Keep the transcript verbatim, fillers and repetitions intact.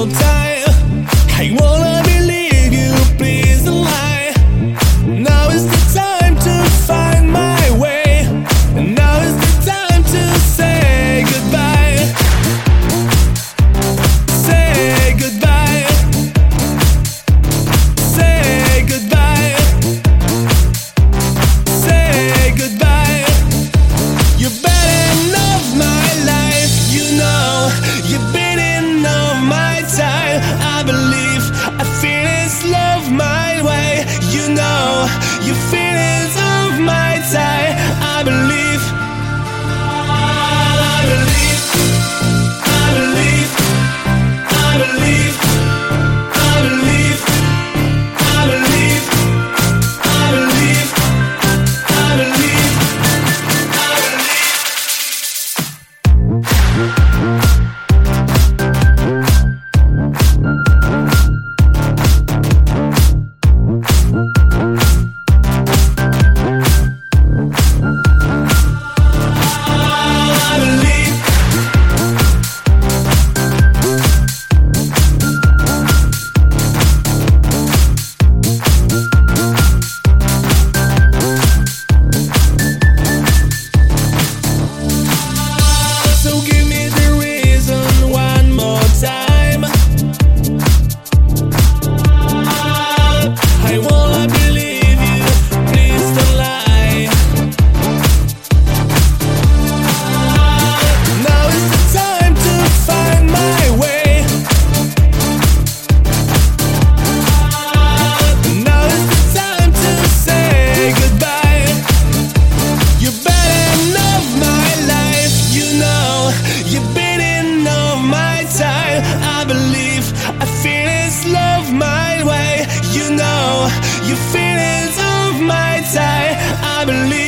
more time. I wanna believe you, please don't lie. Now is the time to find my way. Now is the time to say goodbye. Say goodbye. Say goodbye. Say goodbye. You've been of my life, you know. You've been in of my time. I believe, I feel it's love my way. You know, you feel it's of my time. I believe, I believe, I believe, I believe, I believe, I believe, I believe, I believe, I believe. I believe. So give me the reason one more time. I wanna believe you, please don't lie. Now is the time to find my way. Now is the time to say goodbye. You've been of my life, you know. You've been in of my time. I believe, I feel it's love my way. You know, you feel it's of my time. I believe.